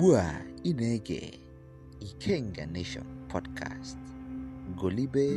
Ugbu a ị na-ege Ikenga Nation Podcast. Golibe.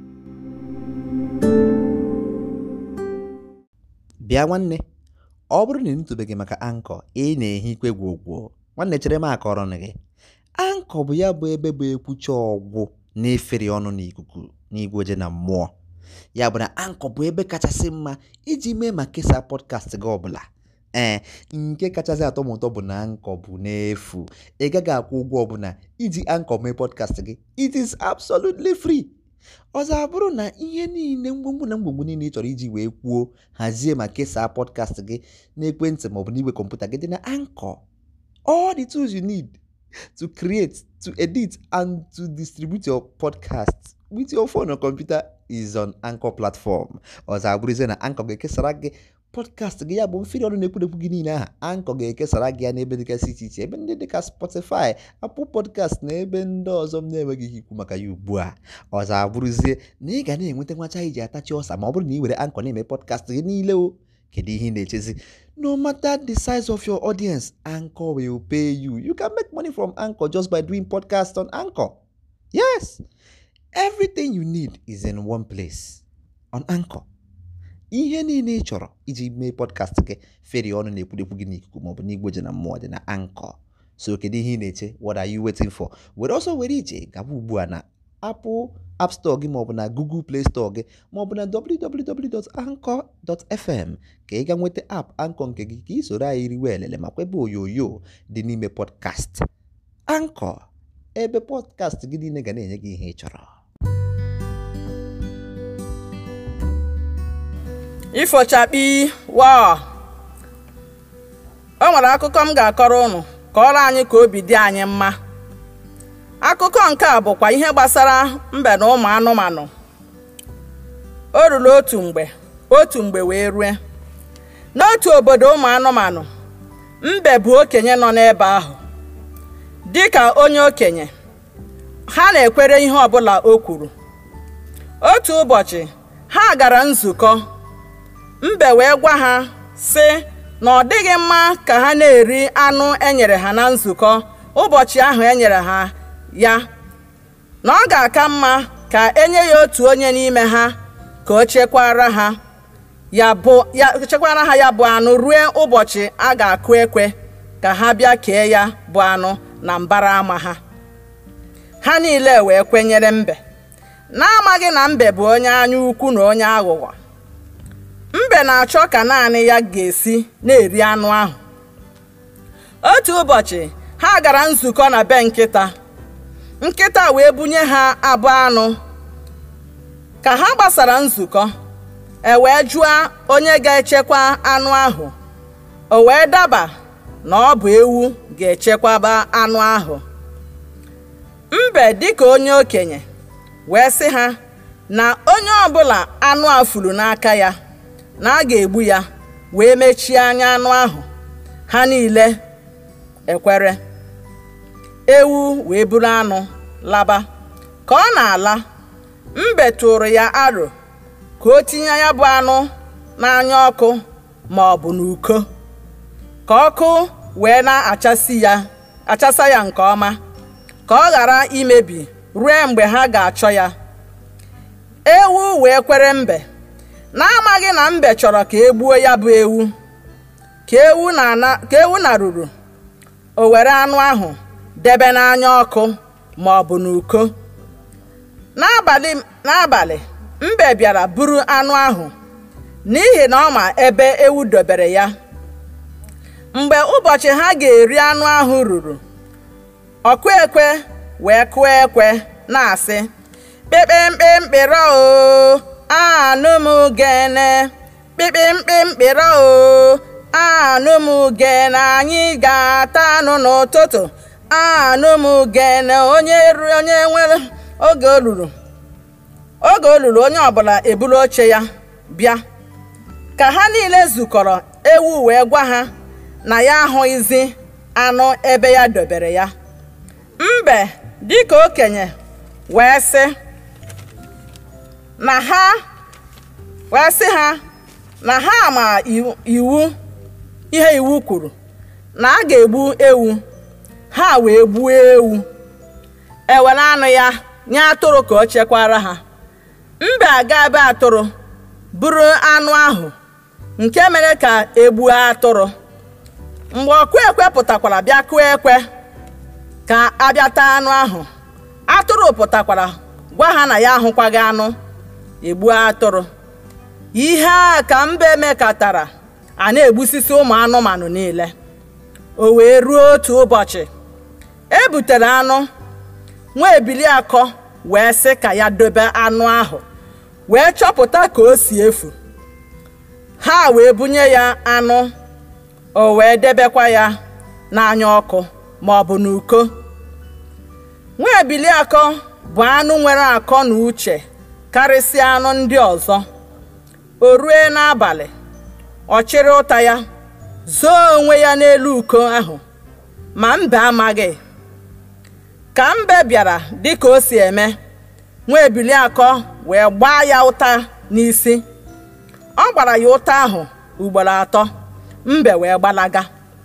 Bịa nwanne, ọ bụrụ na ị nụtụbeghị maka Anchor na-ehi ikwe gwogwo, nwanne chere m akọrọ na gị. Anchor bụ ya bụ ebe bụ ekwucha ọgwụ na-efere ọnụ n'ikuku n'igwe oje na mmụọ. Ya bụ na Anchor bụ ebe kachasị mma iji mee ma kesaa podcast gị ọbụla. Nke kachasị atọ m ụtọ bụ na Anchor bụ n'efu. Ị gaghị akwụ ụgwọ ọbụla iji Anchor mee podcast gị. It is absolutely free. Ọzọ abụrụ na ihe niile mgbomgbo niile ị chọrọ iji wee kwuo, hazie ma kesaa podcast gị n'ekwentị maọbụ n'igwe kọmputa gị dị na Anchor. All the tools you need to create, to edit, and to distribute your podcast with your phone or computer is on Anchor platform. Ọzọ abụrụzie na Anchor ga-ekesara gị podcast gị, ya bụ mfiri ọnụ na-ekwudekwu gị niile aha. Anchor ga-ekesara gị ya n'ebe dịgasị iche iche, ebe ndị dịka Spotify, Apple Podcast na ebe ndị ọzọ m na-enweghị ikwu maka ya ugbu a. Ọzọ abụrụzie na ị ga na-enweta nwacha iji atachi ọsa ma ọ bụrụ na ị were Anchor na-eme podcast gị niile o. Kedu ihe ị na-echezi? No matter the size of your audience, Anchor will pay you. You can make money from Anchor just by doing podcasts on Anchor. Yes, everything you need is in one place, on Anchor. Ihe niile ị chọrọ iji mee podcast gị feri ọnụ na-ekwudekwu gị n'ikuku maọbụ n'igwe oje na mmụọ dị na Anchor. So kedu ihe ị na-eche? What are you waiting for? Were ije gaba ugbu a na Apple App Store gị maọbụ na Google Play Store gị maọbụ na www.anchor.fm ka ị ga nweta app Anchor nke gị ka ị soro anyị riwe elele ma kwebe onyonyo dị n'ime podcast. Anchor, ebe podcast gị niile ga na-enye gị ihe ị chọrọ. Ifochakpi wa o nwere akụkọ m ga-akọrọ unu ka ọrụ anyị ka obi dị anyị mma. Akụkọ nke a bụkwa ihe gbasara mbe na ụmụ anụmanụ. O ruru otu mgbe wee rue n'otu obodo ụmụ anụmanụ. Mbe bụ okenye nọ n'ebe ahụ. Dịka onye okenye, ha na-ekwere ihe ọbụla o kwuru. Otu ụbọchị ha gara nzukọ. Mbe wee gwa ha sị na ọ dịghị mma ka ha na-eri anụ enyere ha na nzukọ ụbọchị ahụ enyere ha ya, na ọ ga-aka mma ka enye ya otu onye n'ime ha ka o chekwara ha ya bụ anụ ruo ụbọchị a ga-akụ ekwe ka ha bịa kee ya bụ anụ na mbara ama ha. Ha niile wee kwenyere mbe, na-amaghị na mbe bụ onye anya ukwu na onye aghụghọ. Mbe na-achọ ka naanị ya ga-esi na-eri anụ ahụ. Otu ụbọchị ha gara nzukọ na be nkịta. Nkịta wee bunye ha abụ anụ. Ka ha gbasara nzukọ, wee jụọ onye ga-echekwa anụ ahụ. O wee daba na ọ bụ ewu ga-echekwaba anụ ahụ. Mbe dịka onye okenye wee sị ha na onye ọbụla anụ a furu n'aka ya na a ga-egbu ya, wee mechie anya anụ ahụ. Ha niile ekwere. Ewu wee buru anụ laba. Ka ọ na-ala, mbe tụrụ ya aro ka o tinye ya bụ anụ n'anya ọkụ ma ọ bụ n'uko, ka ọkụ wee na-achasa ya nke ọma, ka ọ ghara imebi ruo mgbe ha ga-achọ ya. Ewu wee kwere mbe, na-amaghị na mbe chọrọ ka egbuo ya bụ ewu. Ka ewu naruru, o were anụ ahụ debe n'anya ọkụ ma ọ bụ n'uko. N'abalị mbe bịara buru anụ ahụ n'ihi na ọ ma ebe ewu dobere ya. Mgbe ụbọchị ha ga-eri anụ ahụ ruru, ọkụ ekwe wee kụọ ekwe na-asị, kpekpemkpe mkpịrọ o, anụ m gene, kpekpemkpe mkpịrọ o, anụ m gene, anyị ga-ata anụ n'ụtụtụ. Anụ m gene, onye nwere oge olulu onye ọbụla eburu oche ya bịa. Ka ha niile zukọrọ, ewu wee gwa ha na ya ahụghịzi anụ ebe ya dobere ya. Mbe dịka okenye wee sị ha na ha ma ihe iwu kwuru na a ga-egbu ewu. ha wee gbuo ewu ewere anụ ya nye atụrụ ka o chekwara ha. Mbe aga ebe atụrụ buru anụ ahụ nke mere ka egbuo atụrụ. Mgbe ọkụ ekwe pụtakwara bịa kụọ ekwe ka abịata anụ ahụ, atụrụ pụtakwara gwa ha na ya ahụkwaghị anụ, egbuo atụrụ. Ihe a ka mbe mekatara a na-egbusisi ụmụ anụmanụ niile. O wee ruo otu ụbọchị e butere anụ, nwa ebili akọ wee sị ka ya dobe anụ ahụ wee chọpụta ka o si efu. Ha wee bunye ya anụ, o wee debekwa ya n'anya ọkụ ma ọ bụ n'uko. Nwa ebili akọ bụ anụ nwere akọ na uche karịsịa anụ ndị ọzọ. O rue n'abalị, ọ chịrị ụta ya zoo onwe ya n'elu uko ahụ, ma mbe amaghị. Ka mbe bịara dịka o si eme, nwa ebili akọ wee gbaa ya ụta n'isi. Ọ gbara ya ụta ahụ ugboro 3, mbe wee gbalaga.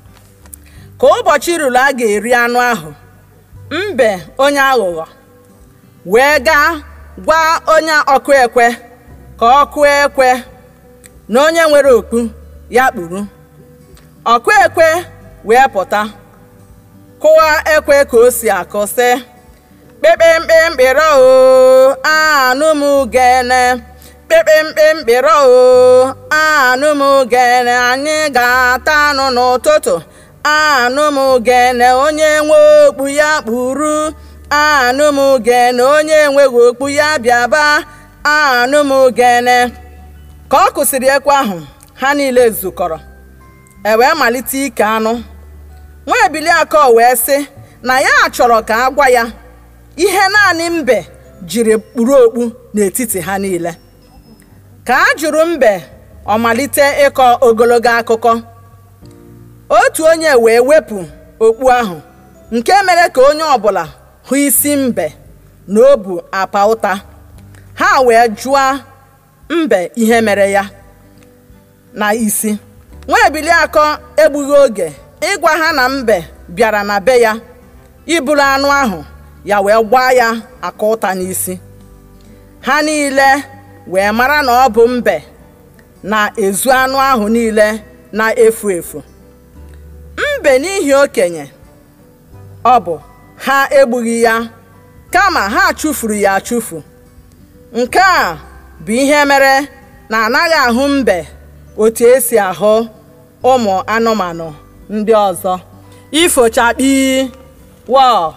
Ka ụbọchị ruru a ga-eri anụ ahụ, mbe onye aghụghọ wee gaa gwa onye ọkụ ekwe ka ọ kụọ ekwe na onye nwere okpu ya kpuru. Ọkụ ekwe wee pụta kụwa ekwe ka o si akụ sị, kpekpemkpemkpere o anụ m gene, kpekpemkpemkpere o anụ m gene, anyị ga-ata anụ n'ụtụtụ, anụ m gene, onye nwe okpu ya kpuru, anụ m gene, onye enweghị okpu ya bịaba, anụ m gene. Ka ọ kụsịrị ekwe ahụ, ha niile zukọrọ e wee malite ike anụ. Nwa ebili akọ wee sị na ya chọrọ ka a gwa ya ihe naanị mbe jiri kpuru okpu n'etiti ha niile. Ka a jụrụ mbe, ọ malite ịkọ ogologo akụkọ. Otu onye wee wepụ okpu ahụ, nke mere ka onye ọbụla hụ isi mbe na o bu apa ụta. Ha wee jụọ mbe ihe mere ya na isi. Nwa ebili akọ egbughị oge ịgwa ha na mbe bịara na be ya iburu anụ ahụ, ya wee gbaa ya aka ụta n'isi. Ha niile wee mara na ọ bụ mbe na-ezu anụ ahụ niile na-efu efu. Mbe n'ihi okenye ọ bụ, ha egbughị ya, kama ha chụfuru ya achụfu. Nke a bụ ihe mere na anaghị ahụ mbe otu esi ahụ ụmụ anụmanụ ndị ọzọ. Ifochakpi wọ.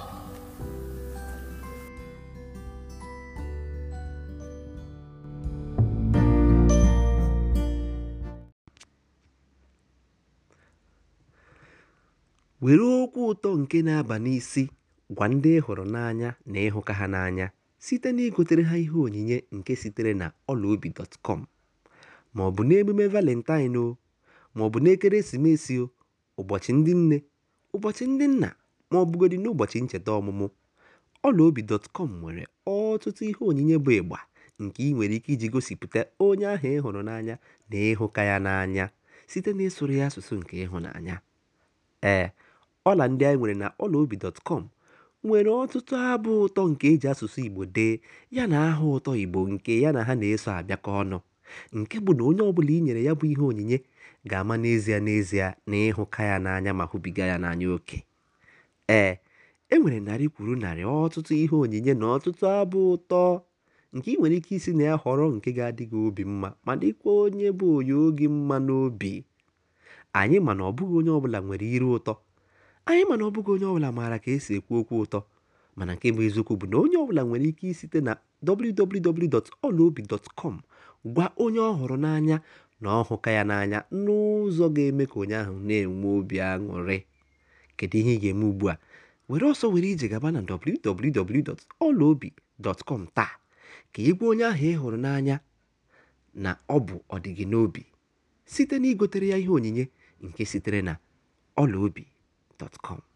Were okwu ụtọ nke na-aba n'isi gwa ndị ị hụrụ n'anya na ịhụka ha n'anya site n'igotere ha ihe onyinye nke sitere na ọlaobi.com, ma ọ bụ n'emume Valentine o, ma ọ bụ n'ekeresimesi o, ụbọchị ndị nne, ụbọchị ndị nna, ma ọ bụgodị n'ụbọchị ncheta ọmụmụ. ọlaobi.com nwere ọtụtụ ihe onyinye bụ ịgba nke ị nwere ike iji gosipụta onye ahụ ị hụrụ n'anya na ịhụka ya n'anya site n'ịsụrụ ya asụsụ nke ịhụnanya. Ee, ọla ndị anyị nwere na ọlaobi.com nwere ọtụtụ abụ ụtọ nke eji asụsụ Igbo dee, ya na aha ụtọ Igbo nke ya na ha na-eso abịakọ ọnụ, nke bụ na onye ọbụla i nyere ya bụ ihe onyinye ga-ama n'ezie na ịhụka ya n'anya ma hụbiga ya n'anya oke. Ee, e nwere narị kwuru narị ọtụtụ ihe onyinye na ọtụtụ abụ ụtọ nke ị nwere ike isi na ya họrọ nke ga-adị gị obi mma ma dịkwa onye bụ onye oge mma n'obi. Anyị ma na ọ bụghị onye ọbụla nwere iru ụtọ, anyị ma na ọ bụghị onye ọbụla maara ka esi ekwu okwu ụtọ, mana nke bụ eziokwu bụ na onye ọbụla nwere ike isite na www.olaobi.com gwa onye ọ hụrụ n'anya na ọ hụka ya n'anya n'ụzọ ga-eme ka onye ahụ na-enwe obi aṅụrị. Kedu ihe ị ga-eme ugbu a? Were ọsọ were ije gaba na www.olaobi.com taa ka ị gwa onye ahụ ị hụrụ n'anya na ọ bụ ọdịgị n'obi site na igotere ya ihe onyinye nke sitere na ọlaobi.com.